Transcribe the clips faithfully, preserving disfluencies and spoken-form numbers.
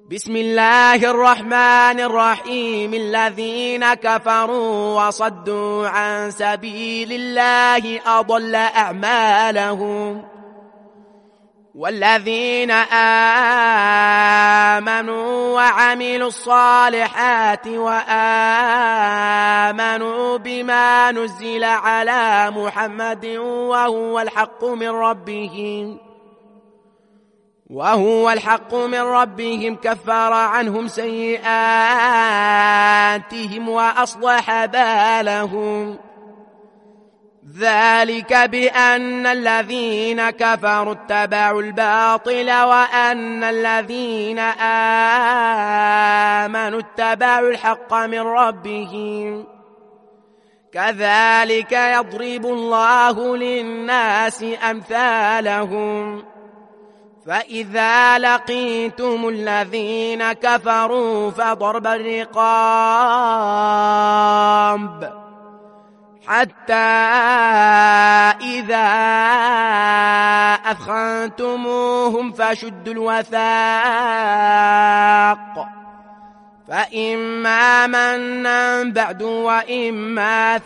بسم الله الرحمن الرحيم. الذين كفروا وصدوا عن سبيل الله أضل أعمالهم، والذين آمنوا وعملوا الصالحات وآمنوا بما نزل على محمد وهو الحق من ربهم وهو الحق من ربهم كفر عنهم سيئاتهم وأصلح بالهم. ذلك بأن الذين كفروا اتبعوا الباطل وأن الذين آمنوا اتبعوا الحق من ربهم. كذلك يضرب الله للناس أمثالهم. فإذا لقيتم الذين كفروا فضرب الرقاب حتى إذا أثخنتموهم فشدوا الوثاق، فإما منا بعد وإما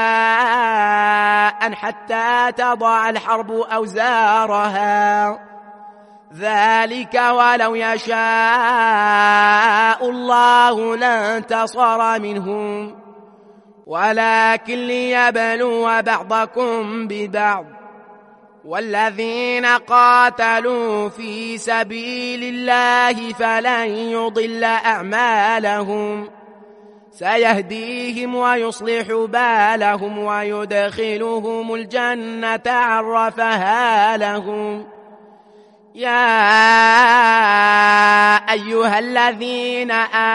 فداء حتى تضع الحرب أوزارها. ذلك ولو يشاء الله لانتصر منهم، ولكن ليبلو بعضكم ببعض. والذين قاتلوا في سبيل الله فلن يضل أعمالهم، سيهديهم ويصلح بالهم ويدخلهم الجنة عرفها لهم. يا أيها الذين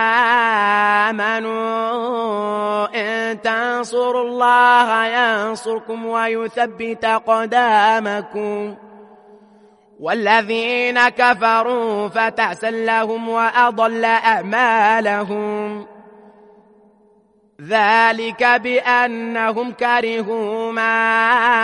آمنوا إن تنصروا الله ينصركم ويثبت أقدامكم. والذين كفروا فتعسا لهم وأضل أعمالهم. ذلك بأنهم كرهوا ما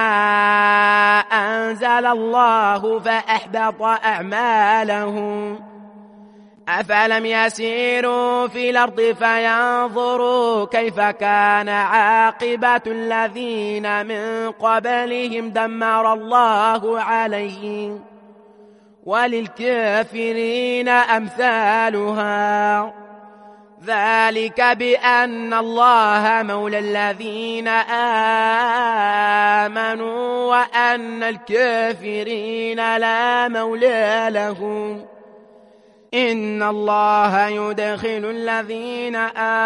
أنزل الله فأحبط أعمالهم. أفلم يسيروا في الأرض فينظروا كيف كان عاقبة الذين من قبلهم دمر الله عليهم، وللكافرين أمثالها. ذلك بأن الله مولى الذين آمنوا وأن الكافرين لا مولى لهم. إن الله يدخل الذين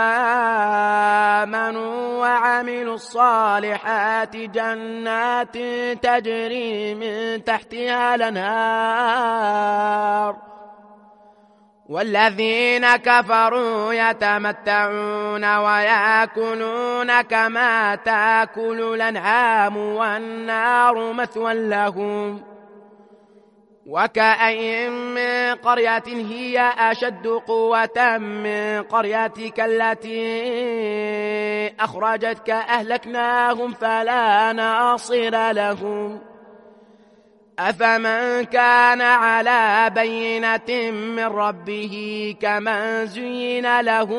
آمنوا وعملوا الصالحات جنات تجري من تحتها الأنهار، والذين كفروا يتمتعون ويأكلون كما تأكل الأنعام والنار مثوى لهم. وكأين من قرية هي أشد قوة من قريتك التي أخرجتك أهلكناهم فلا ناصر لهم. أفمن كان على بينة من ربه كمن زين له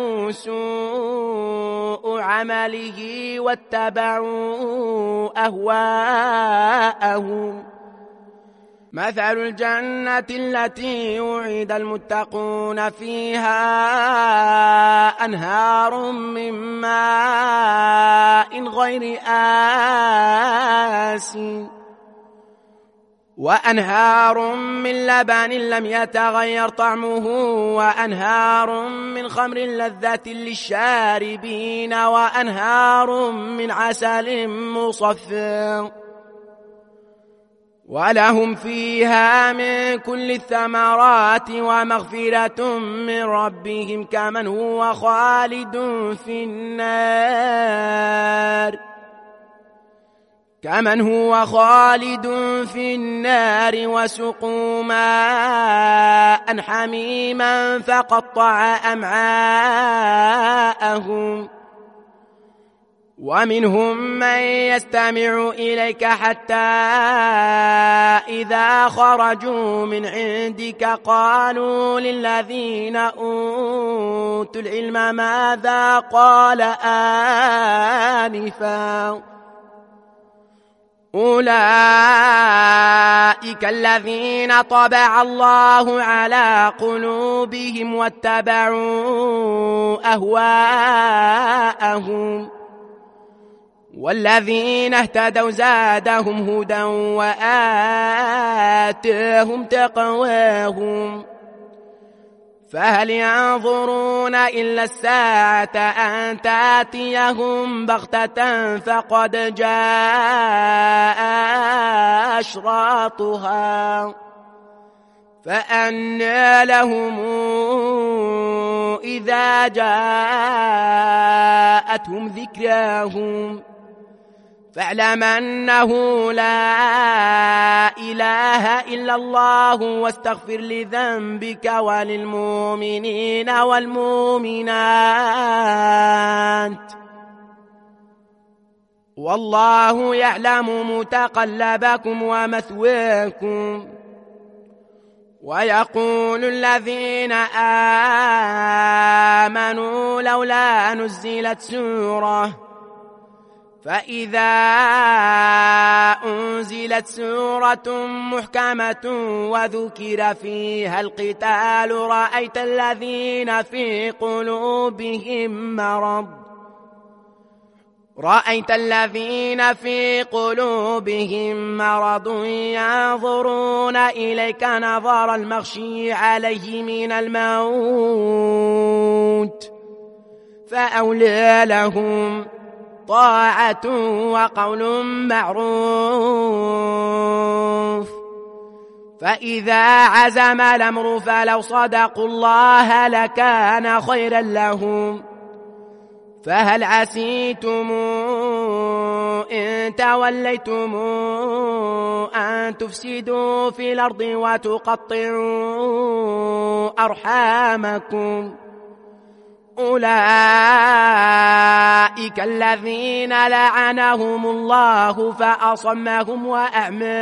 سوء عمله واتبعوا أهواءهم. مثل الجنة التي وعد المتقون فيها أنهار من ماء غير آسن وأنهار من لبن لم يتغير طعمه وأنهار من خمر لذة للشاربين وأنهار من عسل مصفى. ولهم فيها من كل الثمرات ومغفرة من ربهم كمن هو خالد في النار كمن هو خالد في النار وسقوا ماء حميما فقطع أمعاءهم. ومنهم من يستمع إليك حتى إذا خرجوا من عندك قالوا للذين أوتوا العلم ماذا قال آنفا أولئك الذين طبع الله على قلوبهم واتبعوا أهواءهم والذين اهتدوا زادهم هدى وآتاهم تقواهم فهل ينظرون إلا الساعة أن تأتيهم بغتة فقد جاء أشراطها فأنى لهم إذا جاءتهم ذكراهم فاعلم أنه لا إله إلا الله واستغفر لذنبك وللمؤمنين والمؤمنات والله يعلم متقلبكم ومثواكم ويقول الذين آمنوا لولا نزلت سورة فإذا أنزلت سورة محكمة وذكر فيها القتال رأيت الذين في قلوبهم مرض رأيت الذين في قلوبهم مرض ينظرون إليك نظر المغشي عليه من الموت فأولى لهم طاعة وقول معروف فإذا عزم الأمر فلو صدقوا الله لكان خيرا لهم فهل عسيتم إن توليتم أن تفسدوا في الأرض وتقطعوا أرحامكم أولئك الذين لعنهم الله فأصمهم وأعمى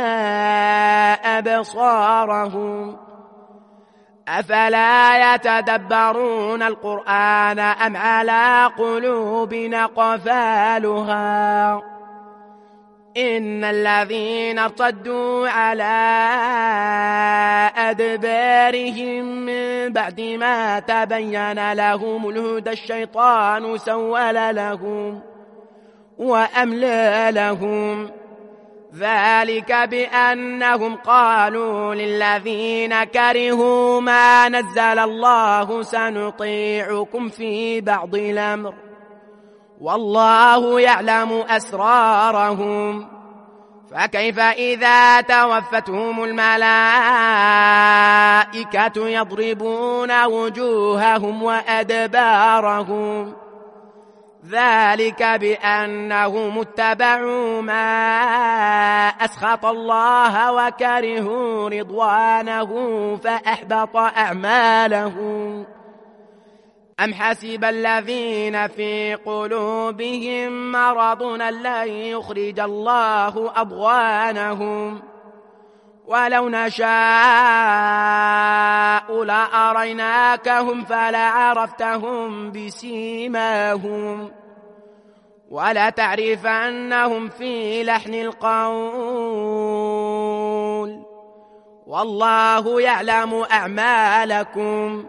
أبصارهم أفلا يتدبرون القرآن أم على قلوب أقفالها إن الذين ارتدوا على أدبارهم من بعد ما تبين لهم الهدى الشيطان سول لهم وأملى لهم ذلك بأنهم قالوا للذين كرهوا ما نزل الله سنطيعكم في بعض الأمر والله يعلم أسرارهم فكيف إذا توفتهم الملائكة يضربون وجوههم وأدبارهم ذلك بأنهم اتبعوا ما أسخط الله وكرهوا رضوانه فأحبط أعمالهم أم حسب الذين في قلوبهم مرض لن يخرج الله أضغانهم ولو نشاء لأريناكهم فلعرفتهم بسيماهم ولتعرفنهم في لحن القول والله يعلم أعمالكم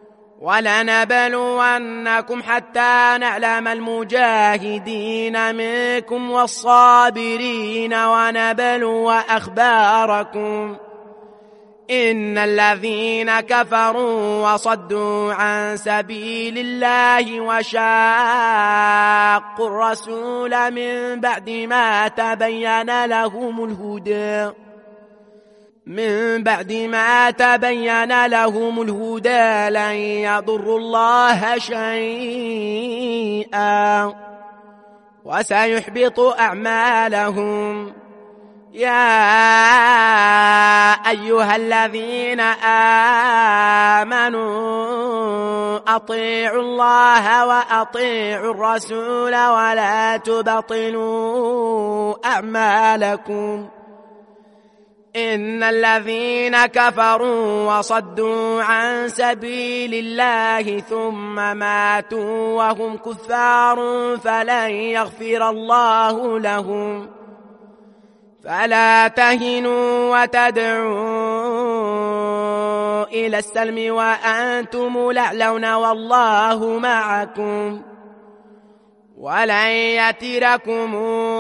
ولنبلونكم حتى نعلم المجاهدين منكم والصابرين ونبلو أخباركم إن الذين كفروا وصدوا عن سبيل الله وشاقوا الرسول من بعد ما تبين لهم الهدى من بعد ما تبين لهم الهدى لن يضروا الله شيئا وسيحبط أعمالهم يا أيها الذين آمنوا أطيعوا الله وأطيعوا الرسول ولا تبطلوا أعمالكم إن الذين كفروا وصدوا عن سبيل الله ثم ماتوا وهم كفار فلن يغفر الله لهم فلا تهنوا وتدعوا إلى السلم وأنتم الأعلون والله معكم ولن يتركم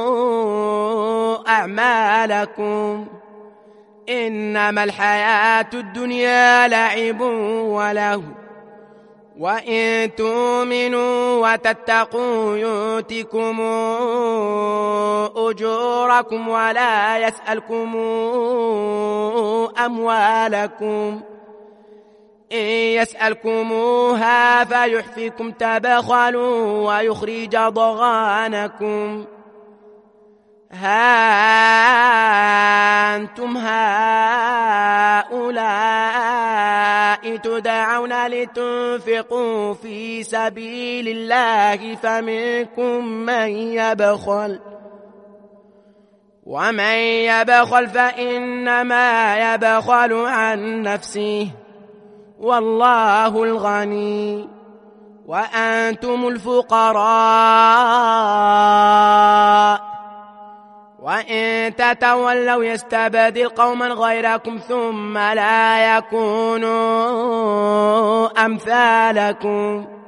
أعمالكم إنما الحياة الدنيا لعب وله وإن تؤمنوا وتتقوا يؤتكم أجوركم ولا يسألكم أموالكم إن يسألكموها فيحفكم تبخلوا ويخرج ضغانكم ها أنتم هؤلاء تدعون لتنفقوا في سبيل الله فمنكم من يبخل ومن يبخل فإنما يبخل عن نفسه والله الغني وأنتم الفقراء وإن تتولوا يستبدل قوما غيركم ثم لا يكونوا أمثالكم